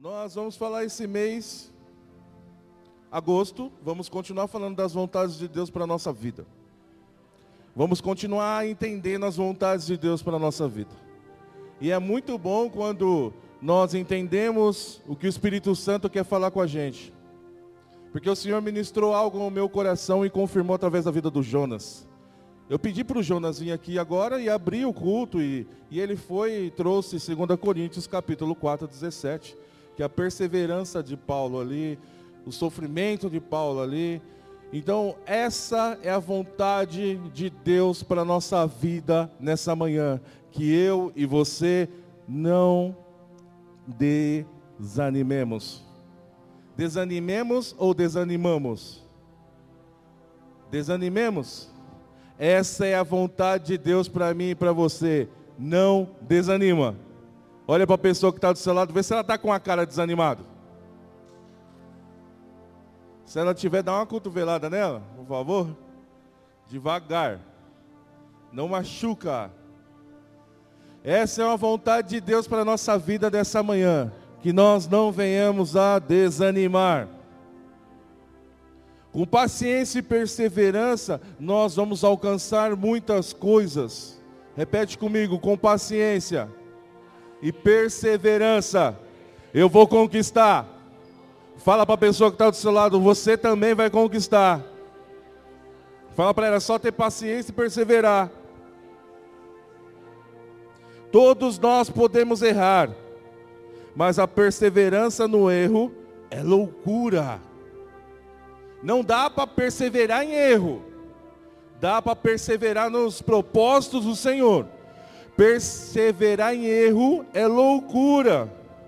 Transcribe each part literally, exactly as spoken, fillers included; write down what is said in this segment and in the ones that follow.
Nós vamos falar esse mês, agosto, vamos continuar falando das vontades de Deus para a nossa vida. Vamos continuar entendendo as vontades de Deus para a nossa vida. E é muito bom quando nós entendemos o que o Espírito Santo quer falar com a gente. Porque o Senhor ministrou algo no meu coração e confirmou através da vida do Jonas. Eu pedi para o Jonas vir aqui agora e abrir o culto, e, e ele foi e trouxe dois Coríntios capítulo quatro, dezessete, que é a perseverança de Paulo ali, o sofrimento de Paulo ali. Então essa é a vontade de Deus para a nossa vida nessa manhã, que eu e você não desanimemos. Desanimemos ou desanimamos? Desanimemos? Essa é a vontade de Deus para mim e para você. Não desanima. Olha para a pessoa que está do seu lado, vê se ela está com a cara desanimada. Se ela tiver, dá uma cotovelada nela, por favor. Devagar. Não machuca. Essa é uma vontade de Deus para a nossa vida dessa manhã. Que nós não venhamos a desanimar. Com paciência e perseverança, nós vamos alcançar muitas coisas. Repete comigo, com paciência e perseverança, eu vou conquistar. Fala para a pessoa que está do seu lado, você também vai conquistar. Fala para ela, só ter paciência e perseverar. Todos nós podemos errar, mas a perseverança no erro é loucura. Não dá para perseverar em erro, dá para perseverar nos propósitos do Senhor. Perseverar em erro é loucura.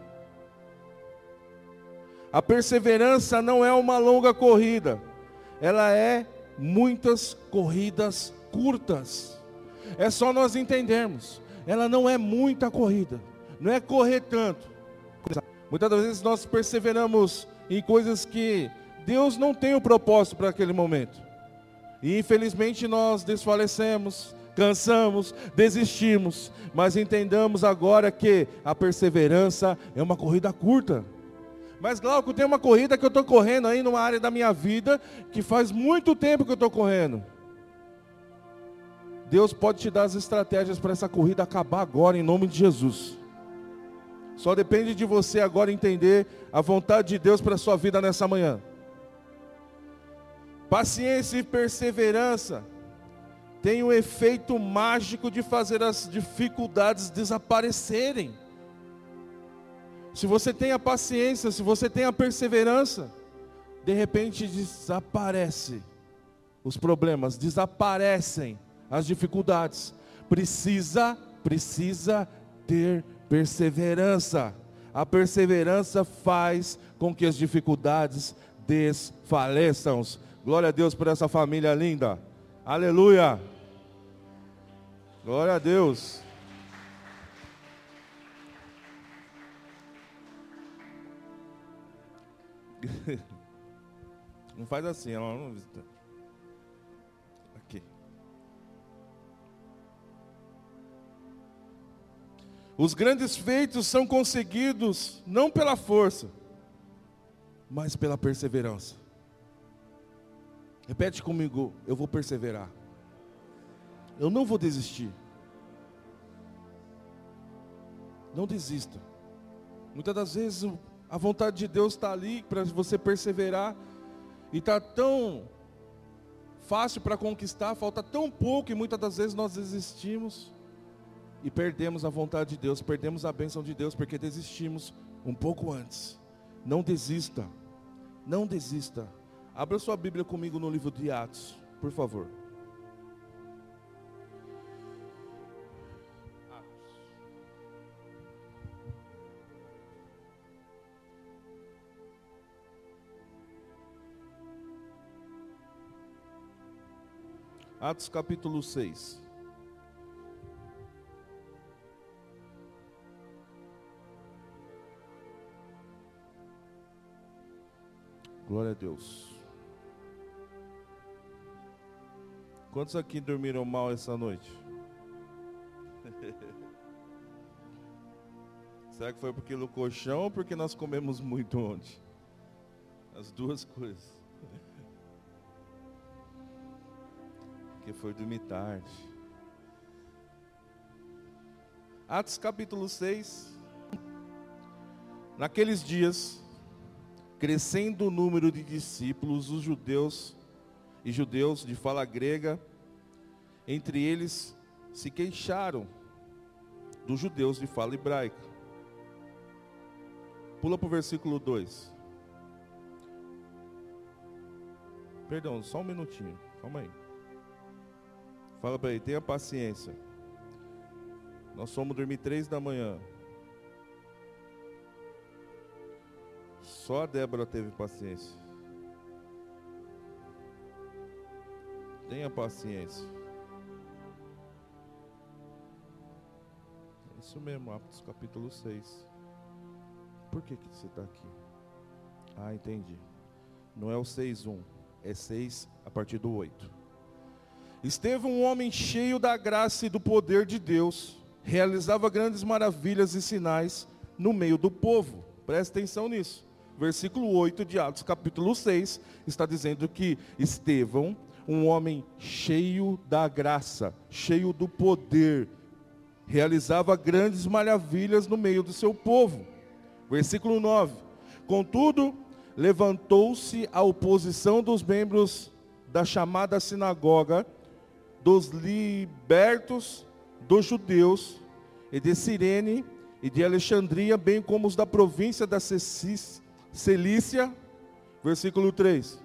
A perseverança não é uma longa corrida, ela é muitas corridas curtas. É só nós entendermos, ela não é muita corrida, não é correr tanto. Muitas das vezes nós perseveramos em coisas que Deus não tem o propósito para aquele momento. E infelizmente nós desfalecemos, cansamos, desistimos. Mas entendamos agora que a perseverança é uma corrida curta. Mas Glauco, tem uma corrida que eu estou correndo aí numa área da minha vida que faz muito tempo que eu estou correndo. Deus pode te dar as estratégias para essa corrida acabar agora, em nome de Jesus. Só depende de você agora entender a vontade de Deus para a sua vida nessa manhã. Paciência e perseverança tem o efeito mágico de fazer as dificuldades desaparecerem. Se você tem a paciência, se você tem a perseverança, de repente desaparece os problemas, desaparecem as dificuldades. Precisa, precisa ter perseverança. A perseverança faz com que as dificuldades desfaleçam. Glória a Deus por essa família linda. Aleluia. Glória a Deus. Não faz assim, ela não visita. Aqui. Os grandes feitos são conseguidos não pela força, mas pela perseverança. Repete comigo, eu vou perseverar. Eu não vou desistir. Não desista. Muitas das vezes a vontade de Deus está ali para você perseverar. E está tão fácil para conquistar, falta tão pouco, e muitas das vezes nós desistimos. E perdemos a vontade de Deus, perdemos a bênção de Deus, porque desistimos um pouco antes. Não desista. Não desista. Abra sua Bíblia comigo no livro de Atos, por favor. Atos capítulo seis. Glória a Deus. Quantos aqui dormiram mal essa noite? Será que foi porque no colchão ou porque nós comemos muito ontem? As duas coisas. Porque foi dormir tarde. Atos capítulo seis. Naqueles dias, crescendo o número de discípulos, os judeus e judeus de fala grega, entre eles se queixaram dos judeus de fala hebraica. Pula para o versículo dois. Perdão, só um minutinho, calma aí. Fala para ele, tenha paciência. Nós fomos dormir três da manhã. Só a Débora teve paciência. Tenha paciência. É isso mesmo, Atos capítulo seis. Por que que você está aqui? Ah, entendi. Não é o seis um, é seis a partir do oito. Estevão, um homem cheio da graça e do poder de Deus, realizava grandes maravilhas e sinais no meio do povo. Presta atenção nisso. Versículo oito de Atos capítulo seis está dizendo que Estevão, um homem cheio da graça, cheio do poder, realizava grandes maravilhas no meio do seu povo. Versículo nove. Contudo, levantou-se a oposição dos membros da chamada sinagoga, dos libertos, dos judeus, e de Cirene e de Alexandria, bem como os da província da Cilícia. Versículo três.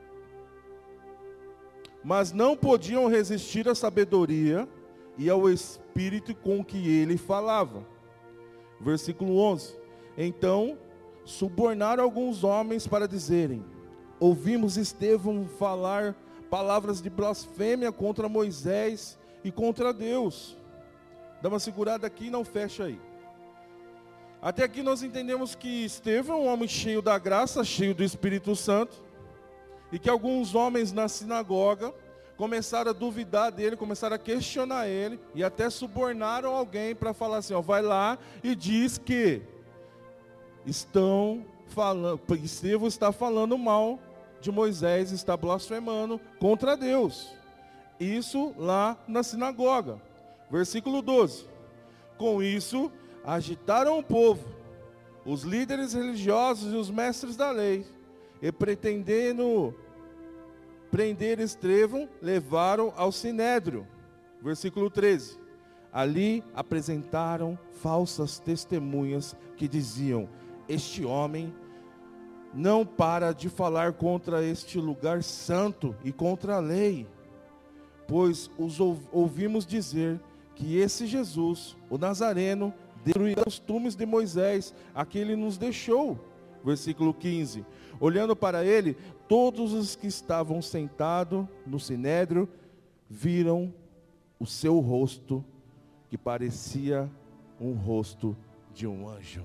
Mas não podiam resistir à sabedoria e ao espírito com que ele falava. Versículo onze. Então, subornaram alguns homens para dizerem: ouvimos Estevão falar palavras de blasfêmia contra Moisés e contra Deus. Dá uma segurada aqui e não fecha aí. Até aqui nós entendemos que Estevão é um homem cheio da graça, cheio do Espírito Santo, e que alguns homens na sinagoga começaram a duvidar dele, começaram a questionar ele, e até subornaram alguém para falar assim, ó, vai lá e diz que estão falando, Estevão está falando mal de Moisés, está blasfemando contra Deus. Isso lá na sinagoga. Versículo doze. Com isso, agitaram o povo, os líderes religiosos e os mestres da lei, e pretendendo prender Estevão, levaram ao sinédrio. Versículo treze. Ali apresentaram falsas testemunhas que diziam: este homem não para de falar contra este lugar santo e contra a lei, pois os ouvimos dizer que esse Jesus, o Nazareno, destruiu os costumes de Moisés, a que ele nos deixou. Versículo quinze. Olhando para ele, todos os que estavam sentados no sinédrio viram o seu rosto, que parecia um rosto de um anjo.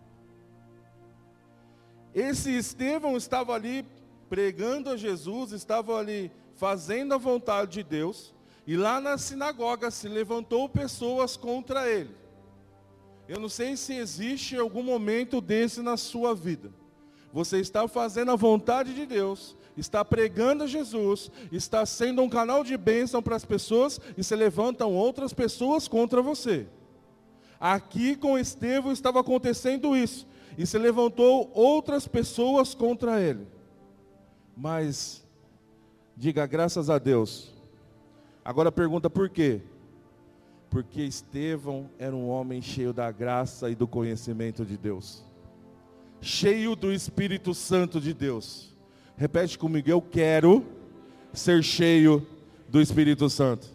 Esse Estevão estava ali pregando a Jesus, estava ali fazendo a vontade de Deus, e lá na sinagoga se levantou pessoas contra ele. Eu não sei se existe algum momento desse na sua vida. Você está fazendo a vontade de Deus, está pregando a Jesus, está sendo um canal de bênção para as pessoas, e se levantam outras pessoas contra você. Aqui com Estevão estava acontecendo isso, e se levantou outras pessoas contra ele. Mas, diga graças a Deus. Agora pergunta por quê? Porque Estevão era um homem cheio da graça e do conhecimento de Deus. Cheio do Espírito Santo de Deus. Repete comigo, eu quero ser cheio do Espírito Santo.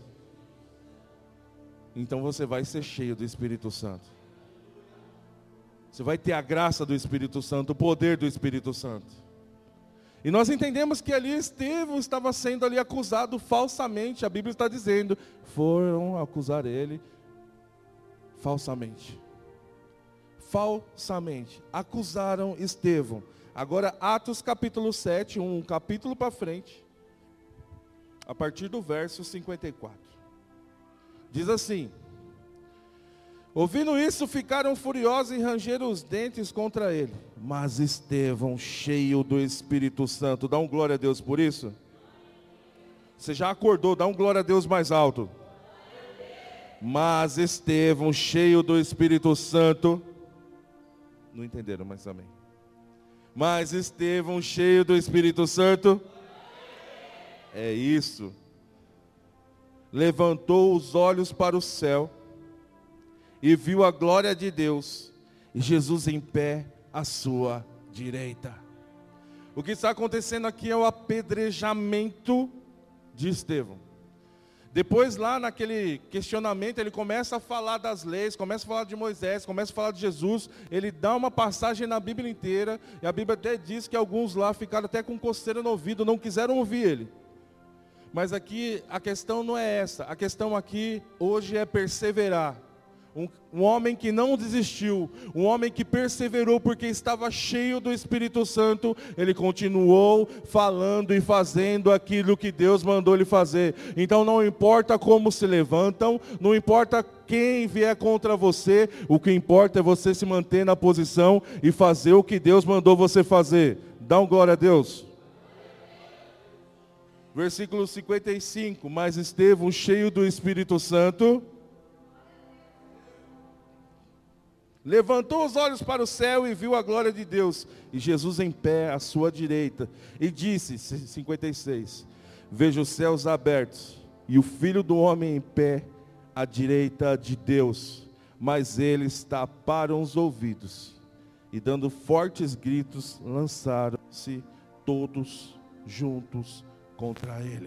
Então você vai ser cheio do Espírito Santo. Você vai ter a graça do Espírito Santo, o poder do Espírito Santo. E nós entendemos que ali Estevão estava sendo ali acusado falsamente. A Bíblia está dizendo, foram acusar ele falsamente. Falsamente. Acusaram Estevão. Agora Atos capítulo sete, um capítulo para frente, a partir do verso cinquenta e quatro. Diz assim: Ouvindo isso, ficaram furiosos e rangeram os dentes contra ele. Mas Estevão, cheio do Espírito Santo, dá um glória a Deus por isso? Você já acordou, dá um glória a Deus mais alto. Mas Estevão, cheio do Espírito Santo, não entenderam, mas amém. Mas Estevão, cheio do Espírito Santo, é isso. Levantou os olhos para o céu e viu a glória de Deus e Jesus em pé à sua direita. O que está acontecendo aqui é o apedrejamento de Estevão. Depois lá naquele questionamento ele começa a falar das leis, começa a falar de Moisés, começa a falar de Jesus. Ele dá uma passagem na Bíblia inteira, e a Bíblia até diz que alguns lá ficaram até com coceira no ouvido, não quiseram ouvir ele. Mas aqui a questão não é essa, a questão aqui hoje é perseverar. Um, um homem que não desistiu, um homem que perseverou porque estava cheio do Espírito Santo, ele continuou falando e fazendo aquilo que Deus mandou ele fazer. Então não importa como se levantam, não importa quem vier contra você, o que importa é você se manter na posição e fazer o que Deus mandou você fazer. Dá um glória a Deus. Versículo cinquenta e cinco, mas Estevão, cheio do Espírito Santo, levantou os olhos para o céu e viu a glória de Deus, e Jesus em pé à sua direita, e disse, cinquenta e seis, vejo os céus abertos, e o Filho do Homem em pé à direita de Deus, mas eles taparam os ouvidos, e dando fortes gritos, lançaram-se todos juntos contra ele.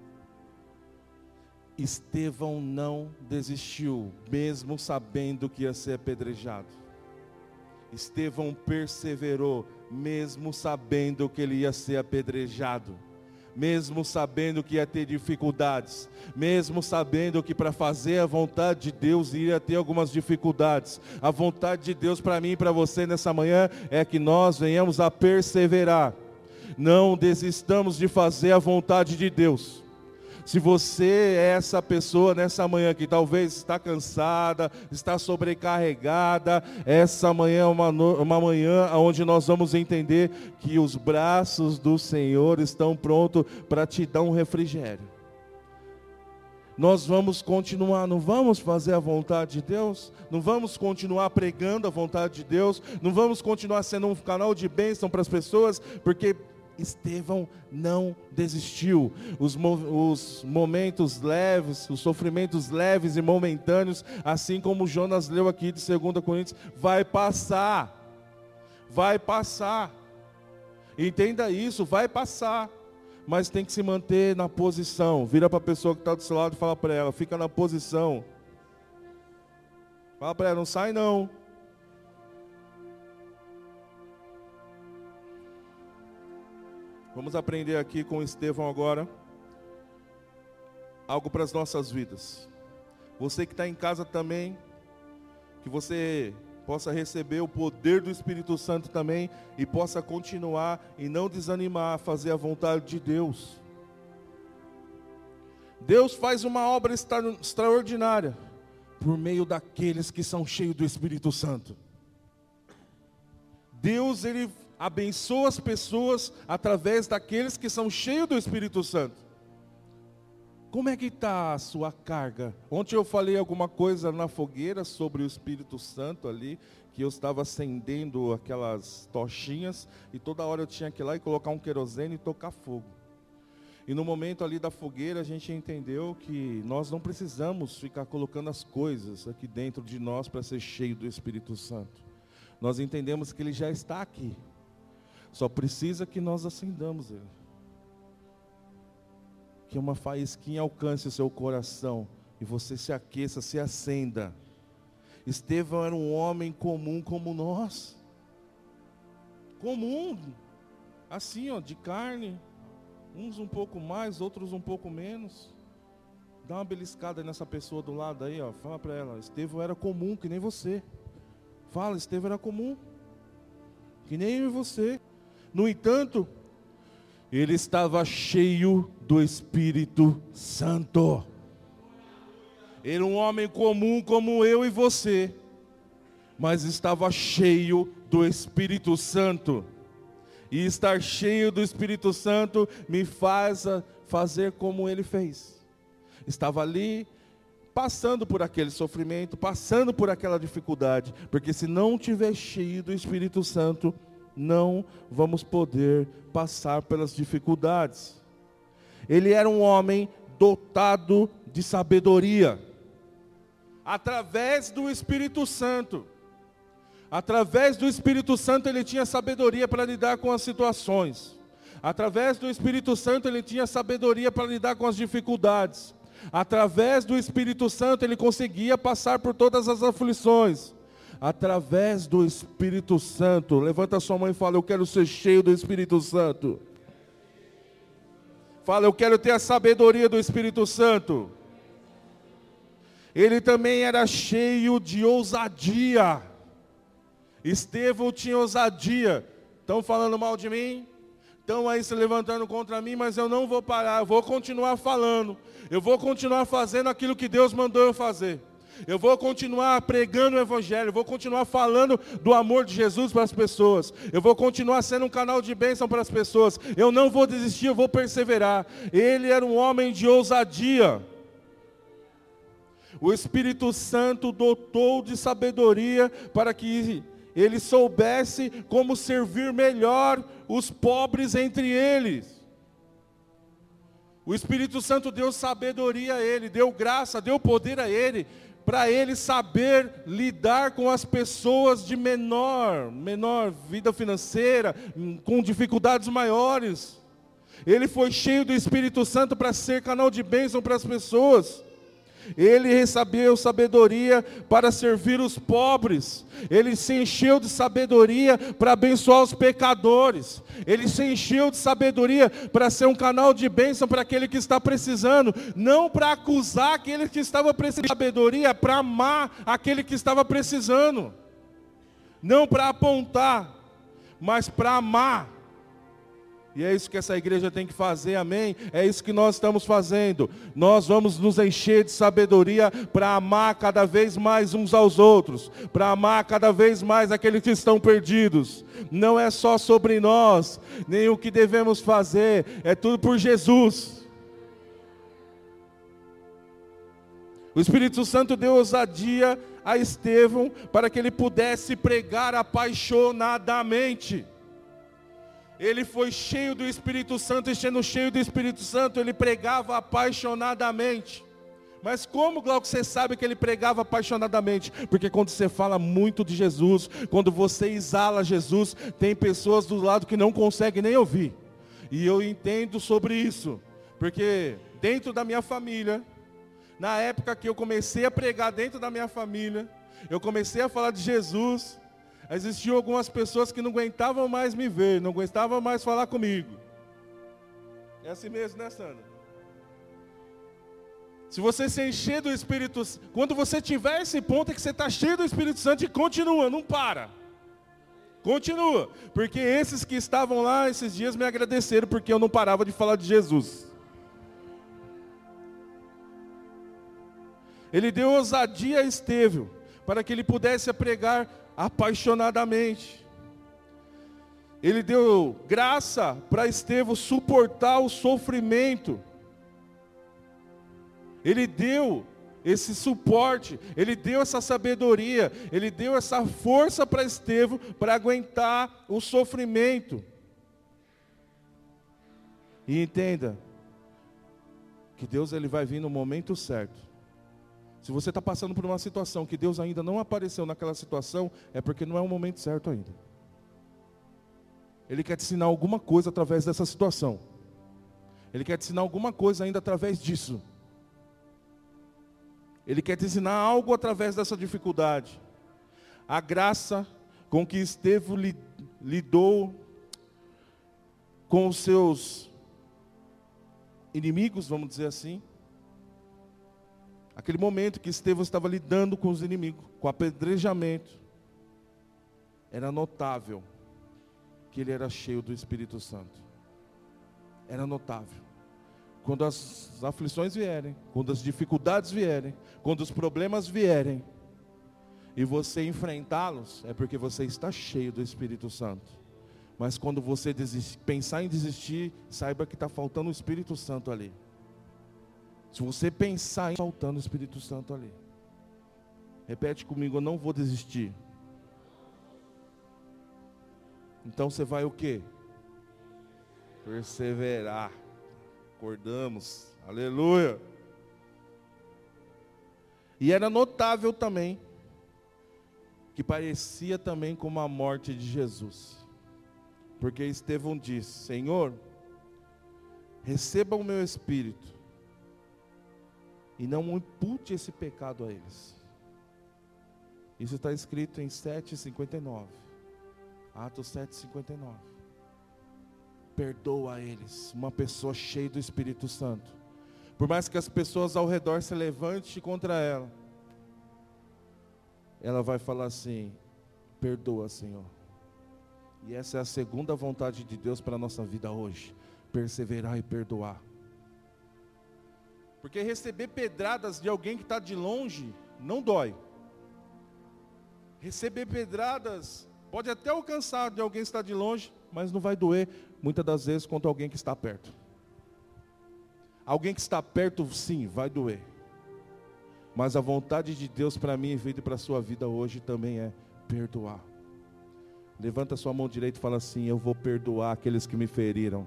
Estevão não desistiu, mesmo sabendo que ia ser apedrejado. Estevão perseverou, mesmo sabendo que ele ia ser apedrejado. Mesmo sabendo que ia ter dificuldades. Mesmo sabendo que para fazer a vontade de Deus ia ter algumas dificuldades. A vontade de Deus para mim e para você nessa manhã é que nós venhamos a perseverar. Não desistamos de fazer a vontade de Deus. Se você é essa pessoa nessa manhã que talvez está cansada, está sobrecarregada, essa manhã é uma, no, uma manhã onde nós vamos entender que os braços do Senhor estão prontos para te dar um refrigério. Nós vamos continuar, não vamos fazer a vontade de Deus, não vamos continuar pregando a vontade de Deus, não vamos continuar sendo um canal de bênção para as pessoas, porque Estevão não desistiu. Os, os momentos leves, os sofrimentos leves e momentâneos, assim como Jonas leu aqui de segunda Coríntios, vai passar, vai passar, entenda isso, vai passar, mas tem que se manter na posição. Vira para a pessoa que está do seu lado e fala para ela, fica na posição, fala para ela, não sai não. Vamos aprender aqui com Estevão agora, algo para as nossas vidas. Você que está em casa também, que você possa receber o poder do Espírito Santo também, e possa continuar e não desanimar a fazer a vontade de Deus. Deus faz uma obra extra, extraordinária, por meio daqueles que são cheios do Espírito Santo. Deus, Ele abençoa as pessoas através daqueles que são cheios do Espírito Santo. Como é que está a sua carga? Ontem eu falei alguma coisa na fogueira sobre o Espírito Santo ali, que eu estava acendendo aquelas tochinhas, e toda hora eu tinha que ir lá e colocar um querosene e tocar fogo. E no momento ali da fogueira a gente entendeu que nós não precisamos ficar colocando as coisas aqui dentro de nós para ser cheio do Espírito Santo. Nós entendemos que Ele já está aqui. Só precisa que nós acendamos ele. Que uma faísquinha alcance o seu coração e você se aqueça, se acenda. Estevão era um homem comum como nós. Comum, assim ó, de carne. Uns um pouco mais, outros um pouco menos. Dá uma beliscada nessa pessoa do lado aí, ó. Fala para ela, Estevão era comum, que nem você. Fala, Estevão era comum, que nem eu e você. No entanto, ele estava cheio do Espírito Santo. Ele era um homem comum como eu e você, mas estava cheio do Espírito Santo. E estar cheio do Espírito Santo me faz fazer como ele fez. Estava ali, passando por aquele sofrimento, passando por aquela dificuldade, porque se não tiver cheio do Espírito Santo, não vamos poder passar pelas dificuldades. Ele era um homem dotado de sabedoria, através do Espírito Santo. Através do Espírito Santo ele tinha sabedoria para lidar com as situações. Através do Espírito Santo ele tinha sabedoria para lidar com as dificuldades. Através do Espírito Santo ele conseguia passar por todas as aflições. Através do Espírito Santo, levanta sua mão e fala: eu quero ser cheio do Espírito Santo. Fala: eu quero ter a sabedoria do Espírito Santo. Ele também era cheio de ousadia. Estevão tinha ousadia. Estão falando mal de mim? Estão aí se levantando contra mim, mas eu não vou parar, eu vou continuar falando. Eu vou continuar fazendo aquilo que Deus mandou eu fazer. Eu vou continuar pregando o Evangelho, eu vou continuar falando do amor de Jesus para as pessoas. Eu vou continuar sendo um canal de bênção para as pessoas. Eu não vou desistir, eu vou perseverar. Ele era um homem de ousadia. O Espírito Santo dotou de sabedoria para que ele soubesse como servir melhor os pobres entre eles. O Espírito Santo deu sabedoria a ele, deu graça, deu poder a ele, para ele saber lidar com as pessoas de menor, menor vida financeira, com dificuldades maiores. Ele foi cheio do Espírito Santo para ser canal de bênção para as pessoas. Ele recebeu sabedoria para servir os pobres. Ele se encheu de sabedoria para abençoar os pecadores. Ele se encheu de sabedoria para ser um canal de bênção para aquele que está precisando. Não para acusar aquele que estava precisando. Sabedoria para amar aquele que estava precisando. Não para apontar, mas para amar. E é isso que essa igreja tem que fazer, amém? É isso que nós estamos fazendo. Nós vamos nos encher de sabedoria para amar cada vez mais uns aos outros, para amar cada vez mais aqueles que estão perdidos. Não é só sobre nós, nem o que devemos fazer, é tudo por Jesus. O Espírito Santo deu ousadia a Estevão para que ele pudesse pregar apaixonadamente. Ele foi cheio do Espírito Santo, e sendo cheio do Espírito Santo, ele pregava apaixonadamente. Mas como, Glauco, você sabe que ele pregava apaixonadamente? Porque quando você fala muito de Jesus, quando você exala Jesus, tem pessoas do lado que não conseguem nem ouvir. E eu entendo sobre isso, porque dentro da minha família, na época que eu comecei a pregar dentro da minha família, eu comecei a falar de Jesus, existiam algumas pessoas que não aguentavam mais me ver, não aguentavam mais falar comigo. É assim mesmo, né, Sandra? Se você se encher do Espírito Santo, quando você tiver esse ponto é que você está cheio do Espírito Santo e continua, não para. Continua, porque esses que estavam lá esses dias me agradeceram porque eu não parava de falar de Jesus. Ele deu ousadia a Estevão, para que ele pudesse pregar apaixonadamente. Ele deu graça para Estevão suportar o sofrimento. Ele deu esse suporte, ele deu essa sabedoria, ele deu essa força para Estevão para aguentar o sofrimento. E entenda que Deus ele vai vir no momento certo. Se você está passando por uma situação que Deus ainda não apareceu naquela situação, é porque não é o momento certo ainda. Ele quer te ensinar alguma coisa através dessa situação. Ele quer te ensinar alguma coisa ainda através disso. Ele quer te ensinar algo através dessa dificuldade. A graça com que Estevão lidou com os seus inimigos, vamos dizer assim. Aquele momento que Estevão estava lidando com os inimigos, com apedrejamento, era notável que ele era cheio do Espírito Santo. Era notável. Quando as aflições vierem, quando as dificuldades vierem, quando os problemas vierem, e você enfrentá-los, é porque você está cheio do Espírito Santo. Mas quando você desistir, pensar em desistir, saiba que está faltando o Espírito Santo ali. Se você pensar em faltando o Espírito Santo ali, repete comigo: eu não vou desistir. Então você vai o quê? Perseverar. Acordamos, aleluia. E era notável também, que parecia também como a morte de Jesus. Porque Estevão disse: Senhor, receba o meu espírito, e não impute esse pecado a eles. Isso está escrito em sete, cinquenta e nove. Atos sete, cinquenta e nove. Perdoa eles, uma pessoa cheia do Espírito Santo. Por mais que as pessoas ao redor se levantem contra ela, ela vai falar assim: perdoa, Senhor. E essa é a segunda vontade de Deus para a nossa vida hoje: perseverar e perdoar. Porque receber pedradas de alguém que está de longe não dói. Receber pedradas pode até alcançar de alguém que está de longe, mas não vai doer muitas das vezes contra alguém que está perto. Alguém que está perto, sim, vai doer. Mas a vontade de Deus para mim e para a sua vida hoje também é perdoar. Levanta sua mão direita e fala assim: eu vou perdoar aqueles que me feriram.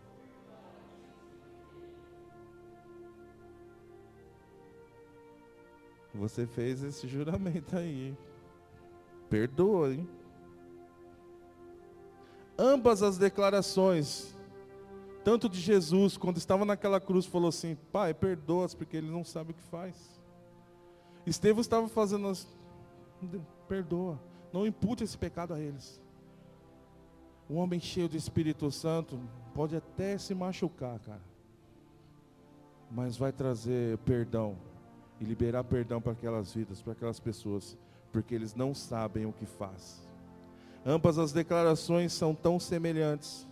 Você fez esse juramento aí, hein? Perdoa, hein? Ambas as declarações, tanto de Jesus, quando estava naquela cruz, falou assim: Pai, perdoa-os, porque eles não sabem o que faz. Estevão estava fazendo as... perdoa, não impute esse pecado a eles. Um homem cheio do Espírito Santo pode até se machucar, cara, mas vai trazer perdão e liberar perdão para aquelas vidas, para aquelas pessoas, porque eles não sabem o que faz. Ambas as declarações são tão semelhantes.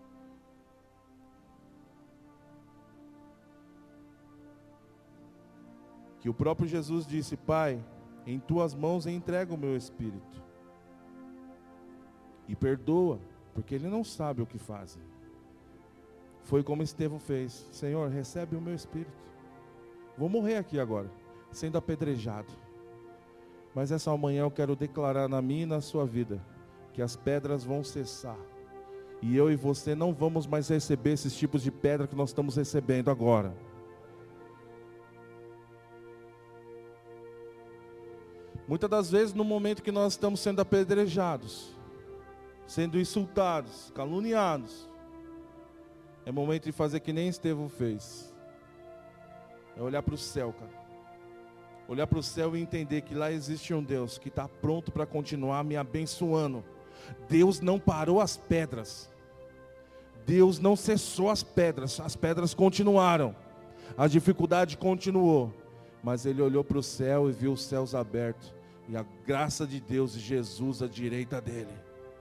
Que o próprio Jesus disse: Pai, em tuas mãos eu entrego o meu espírito. E perdoa, porque ele não sabe o que fazem. Foi como Estevão fez: Senhor, recebe o meu espírito. Vou morrer aqui agora, sendo apedrejado. Mas essa manhã eu quero declarar na minha e na sua vida que as pedras vão cessar. E eu e você não vamos mais receber esses tipos de pedra que nós estamos recebendo agora. Muitas das vezes, no momento que nós estamos sendo apedrejados, sendo insultados, caluniados, é momento de fazer que nem Estevão fez. É olhar para o céu, cara. Olhar para o céu e entender que lá existe um Deus que está pronto para continuar me abençoando. Deus não parou as pedras. Deus não cessou as pedras. As pedras continuaram. A dificuldade continuou. Mas ele olhou para o céu e viu os céus abertos. E a graça de Deus e Jesus à direita dele.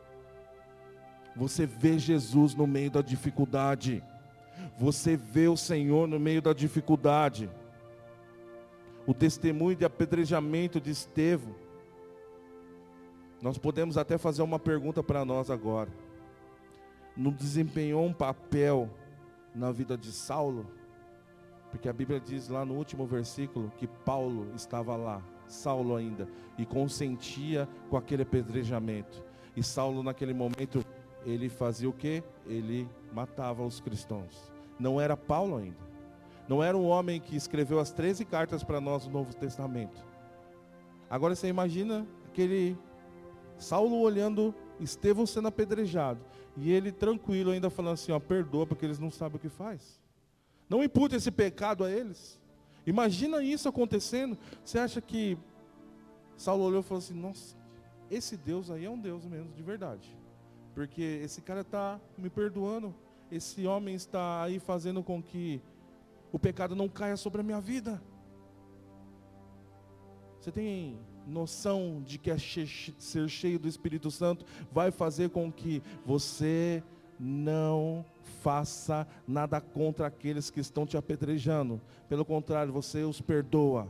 Você vê Jesus no meio da dificuldade. Você vê o Senhor no meio da dificuldade. O testemunho de apedrejamento de Estevão. Nós podemos até fazer uma pergunta para nós agora. Não desempenhou um papel na vida de Saulo? Porque a Bíblia diz lá no último versículo que Paulo estava lá, Saulo ainda, e consentia com aquele apedrejamento. E Saulo naquele momento, ele fazia o quê? Ele matava os cristãos. Não era Paulo ainda. Não era um homem que escreveu as treze cartas para nós no Novo Testamento. Agora você imagina aquele Saulo olhando Estevão sendo apedrejado. E ele tranquilo ainda falando assim, ó, perdoa porque eles não sabem o que faz. Não impute esse pecado a eles. Imagina isso acontecendo. Você acha que Saulo olhou e falou assim, nossa, esse Deus aí é um Deus mesmo, de verdade. Porque esse cara está me perdoando. Esse homem está aí fazendo com que o pecado não caia sobre a minha vida. Você tem noção de que ser cheio do Espírito Santo vai fazer com que você não faça nada contra aqueles que estão te apedrejando. Pelo contrário, você os perdoa.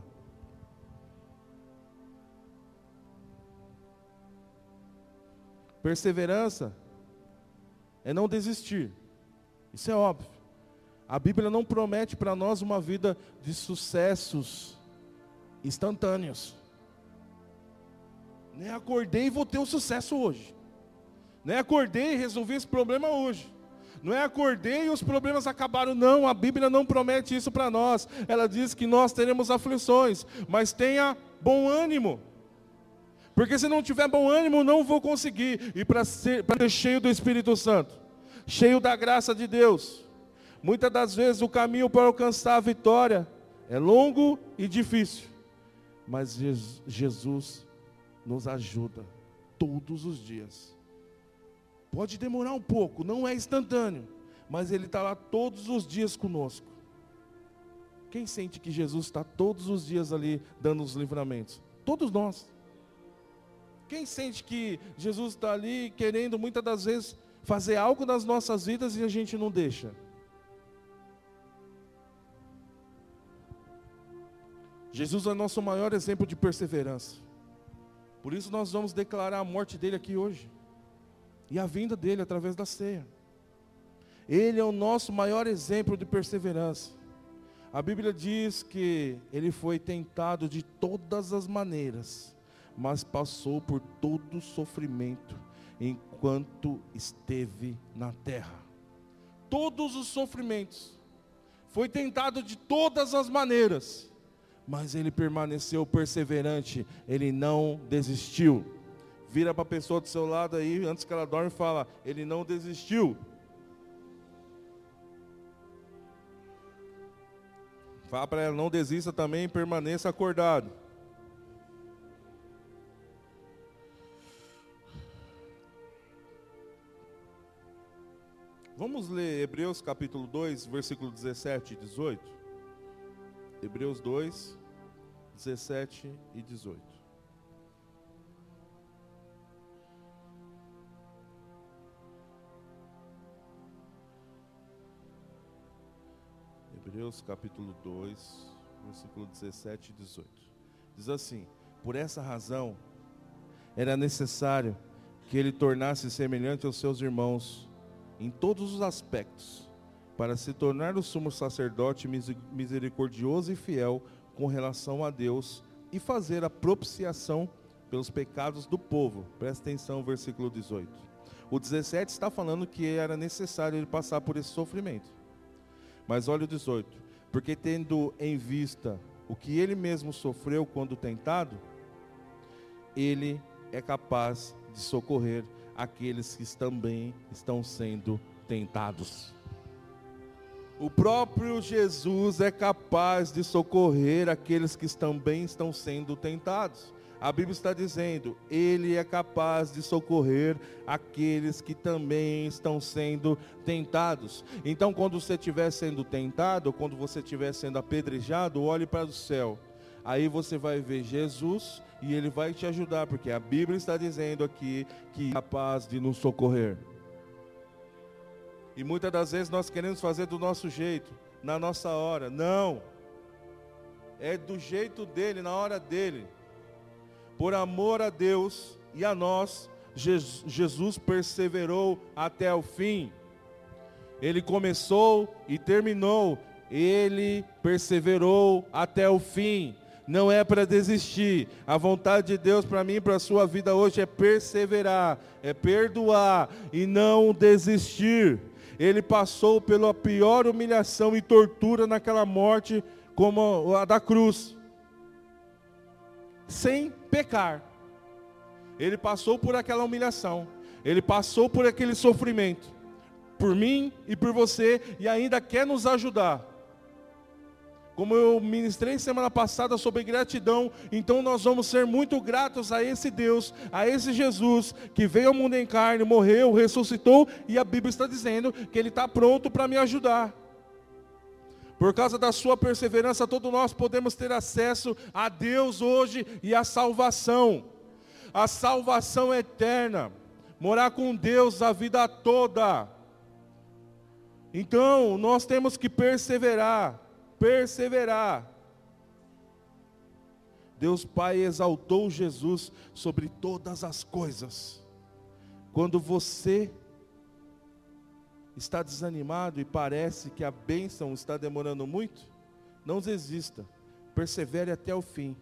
Perseverança é não desistir. Isso é óbvio. A Bíblia não promete para nós uma vida de sucessos instantâneos. Nem acordei e vou ter um sucesso hoje. Não é acordei e resolvi esse problema hoje. Não é acordei e os problemas acabaram. Não, a Bíblia não promete isso para nós. Ela diz que nós teremos aflições, mas tenha bom ânimo. Porque se não tiver bom ânimo, não vou conseguir. E para ser, para ser cheio do Espírito Santo, cheio da graça de Deus. Muitas das vezes o caminho para alcançar a vitória é longo e difícil. Mas Jesus nos ajuda todos os dias. Pode demorar um pouco, não é instantâneo, mas Ele está lá todos os dias conosco. Quem sente que Jesus está todos os dias ali dando os livramentos? Todos nós. Quem sente que Jesus está ali querendo muitas das vezes fazer algo nas nossas vidas e a gente não deixa? Jesus é nosso maior exemplo de perseverança. Por isso nós vamos declarar a morte dele aqui hoje. E a vinda dele através da ceia. Ele é o nosso maior exemplo de perseverança. A Bíblia diz que ele foi tentado de todas as maneiras, mas passou por todo o sofrimento enquanto esteve na terra. Todos os sofrimentos. Foi tentado de todas as maneiras, mas ele permaneceu perseverante, ele não desistiu. Vira para a pessoa do seu lado aí, antes que ela dorme, e fala, ele não desistiu. Fala para ela, não desista também, permaneça acordado. Vamos ler Hebreus capítulo dois, versículo dezessete e dezoito. Hebreus dois, dezessete e dezoito. Hebreus capítulo dois, versículo dezessete e dezoito. Diz assim: por essa razão, era necessário que ele tornasse semelhante aos seus irmãos, em todos os aspectos, para se tornar o sumo sacerdote misericordioso e fiel com relação a Deus, e fazer a propiciação pelos pecados do povo. Presta atenção, versículo dezoito. O dezessete está falando que era necessário ele passar por esse sofrimento. Mas olha o dezoito, porque tendo em vista o que ele mesmo sofreu quando tentado, ele é capaz de socorrer aqueles que também estão sendo tentados. O próprio Jesus é capaz de socorrer aqueles que também estão sendo tentados. A Bíblia está dizendo, ele é capaz de socorrer aqueles que também estão sendo tentados. Então, quando você estiver sendo tentado, quando você estiver sendo apedrejado, olhe para o céu. Aí você vai ver Jesus e ele vai te ajudar, porque a Bíblia está dizendo aqui que é capaz de nos socorrer. E muitas das vezes nós queremos fazer do nosso jeito, na nossa hora. Não, é do jeito dele, na hora dele. Por amor a Deus e a nós, Jesus perseverou até o fim. Ele começou e terminou, ele perseverou até o fim. Não é para desistir. A vontade de Deus para mim e para a sua vida hoje é perseverar, é perdoar e não desistir. Ele passou pela pior humilhação e tortura naquela morte, como a da cruz, sem pecar. Ele passou por aquela humilhação, ele passou por aquele sofrimento, por mim e por você, e ainda quer nos ajudar. Como eu ministrei semana passada sobre gratidão, então nós vamos ser muito gratos a esse Deus, a esse Jesus, que veio ao mundo em carne, morreu, ressuscitou, e a Bíblia está dizendo que Ele está pronto para me ajudar. Por causa da sua perseverança, todos nós podemos ter acesso a Deus hoje e à salvação. A salvação eterna, morar com Deus a vida toda. Então, nós temos que perseverar, perseverar. Deus Pai exaltou Jesus sobre todas as coisas. Quando você está desanimado e parece que a bênção está demorando muito, não desista, persevere até o fim.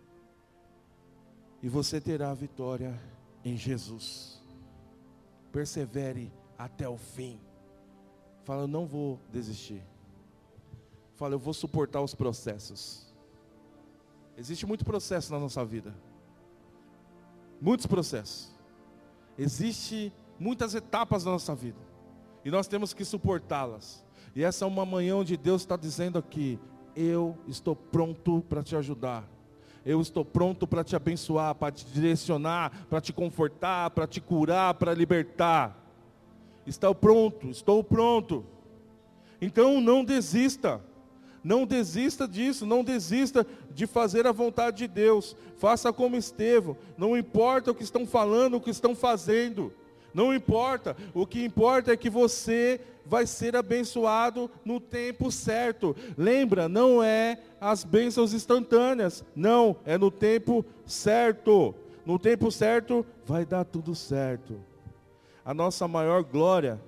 E você terá a vitória em Jesus. Persevere até o fim. Fala, eu não vou desistir. Fala, eu vou suportar os processos. Existe muito processo na nossa vida. Muitos processos. Existe muitas etapas na nossa vida. E nós temos que suportá-las. E essa é uma manhã onde Deus está dizendo aqui, eu estou pronto para te ajudar. Eu estou pronto para te abençoar, para te direcionar, para te confortar, para te curar, para libertar. Estou pronto, estou pronto. Então não desista. Não desista disso, não desista de fazer a vontade de Deus. Faça como Estevão. Não importa o que estão falando, o que estão fazendo. Não importa. O que importa é que você vai ser abençoado no tempo certo. Lembra, não é as bênçãos instantâneas. Não, é no tempo certo. No tempo certo vai dar tudo certo. A nossa maior glória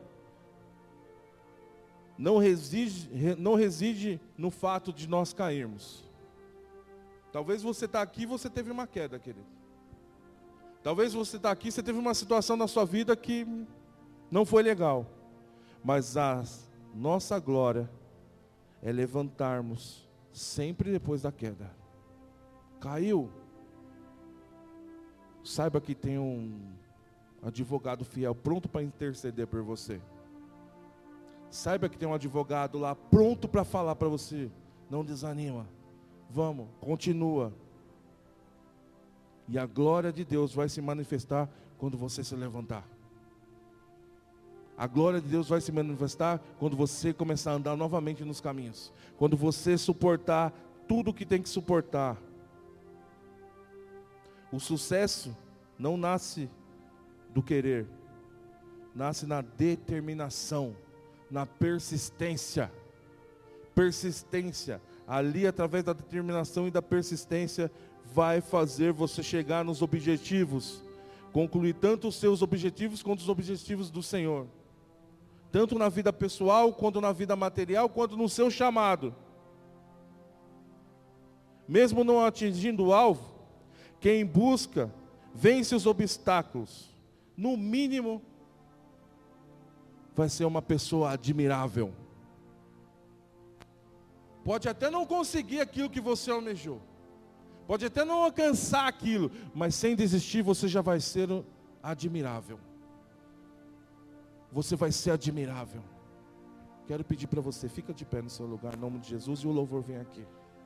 não reside, não reside no fato de nós cairmos. Talvez você está aqui e você teve uma queda, querido. Talvez você está aqui e você teve uma situação na sua vida que não foi legal. Mas a nossa glória é levantarmos sempre depois da queda. Caiu? Saiba que tem um advogado fiel pronto para interceder por você. Saiba que tem um advogado lá pronto para falar para você, não desanima, vamos, continua. E a glória de Deus vai se manifestar quando você se levantar. A glória de Deus vai se manifestar quando você começar a andar novamente nos caminhos. Quando você suportar tudo o que tem que suportar. O sucesso não nasce do querer, nasce na determinação, na persistência. Persistência, ali através da determinação e da persistência, vai fazer você chegar nos objetivos, concluir tanto os seus objetivos quanto os objetivos do Senhor, tanto na vida pessoal, quanto na vida material, quanto no seu chamado. Mesmo não atingindo o alvo, quem busca, vence os obstáculos, no mínimo, vai ser uma pessoa admirável. Pode até não conseguir aquilo que você almejou, pode até não alcançar aquilo, mas sem desistir você já vai ser admirável. Você vai ser admirável. Quero pedir para você, fica de pé no seu lugar, em nome de Jesus, e o louvor vem aqui.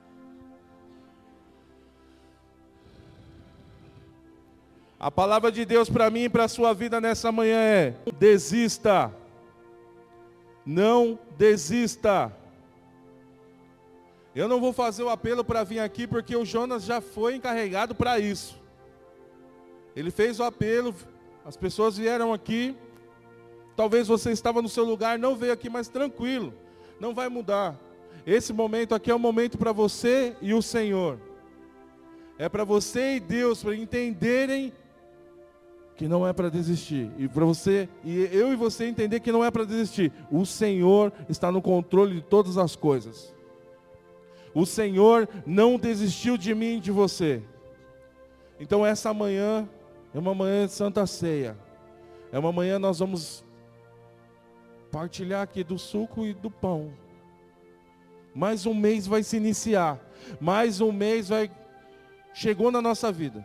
A palavra de Deus para mim e para a sua vida nessa manhã é: desista. Não desista. Eu não vou fazer o apelo para vir aqui, porque o Jonas já foi encarregado para isso. Ele fez o apelo, as pessoas vieram aqui. Talvez você estava no seu lugar, não veio aqui, mas tranquilo, não vai mudar. Esse momento aqui é um momento para você e o Senhor. É para você e Deus, para entenderem que não é para desistir. E para você, e eu e você entender que não é para desistir. O Senhor está no controle de todas as coisas. O Senhor não desistiu de mim e de você. Então essa manhã é uma manhã de Santa Ceia. É uma manhã nós vamos partilhar aqui do suco e do pão. Mais um mês vai se iniciar. Mais um mês vai chegou na nossa vida.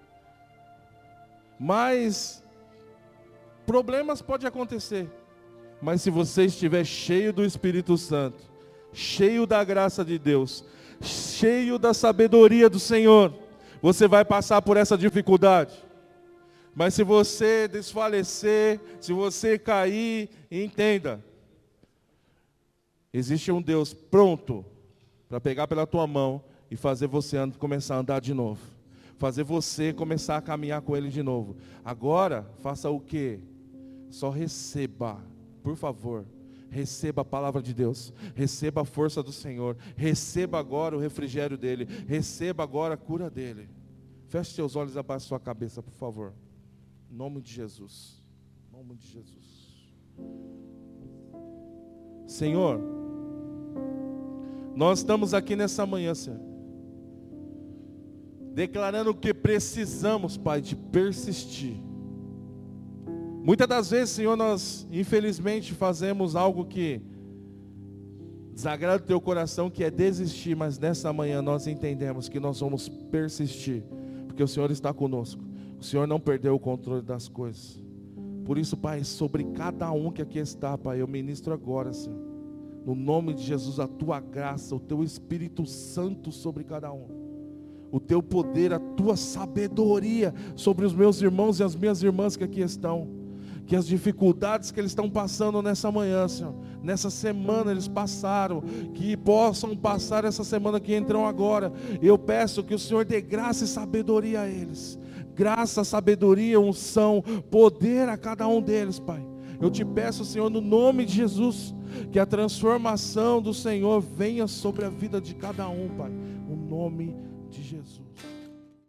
Mas problemas podem acontecer. Mas se você estiver cheio do Espírito Santo, cheio da graça de Deus, cheio da sabedoria do Senhor, você vai passar por essa dificuldade. Mas se você desfalecer, se você cair, entenda, existe um Deus pronto para pegar pela tua mão e fazer você começar a andar de novo. Fazer você começar a caminhar com Ele de novo. Agora, faça o quê? Só receba, por favor. receba a palavra de Deus, receba a força do Senhor, receba agora o refrigério dele, receba agora a cura dele. Feche seus olhos e abaixe sua cabeça, por favor. Em nome de Jesus. Em nome de Jesus. Senhor, nós estamos aqui nessa manhã, Senhor, declarando que precisamos, Pai, de persistir. Muitas das vezes, Senhor, nós infelizmente fazemos algo que desagrada o teu coração, que é desistir, mas nessa manhã nós entendemos que nós vamos persistir, porque o Senhor está conosco, o Senhor não perdeu o controle das coisas. Por isso, Pai, sobre cada um que aqui está, Pai, eu ministro agora, Senhor, no nome de Jesus, a tua graça, o teu Espírito Santo sobre cada um, o teu poder, a tua sabedoria sobre os meus irmãos e as minhas irmãs que aqui estão. Que as dificuldades que eles estão passando nessa manhã, Senhor, nessa semana eles passaram, que possam passar essa semana que entram agora. Eu peço que o Senhor dê graça e sabedoria a eles, graça, sabedoria, unção, poder a cada um deles, Pai. Eu te peço, Senhor, no nome de Jesus, que a transformação do Senhor venha sobre a vida de cada um, Pai, no nome de Jesus.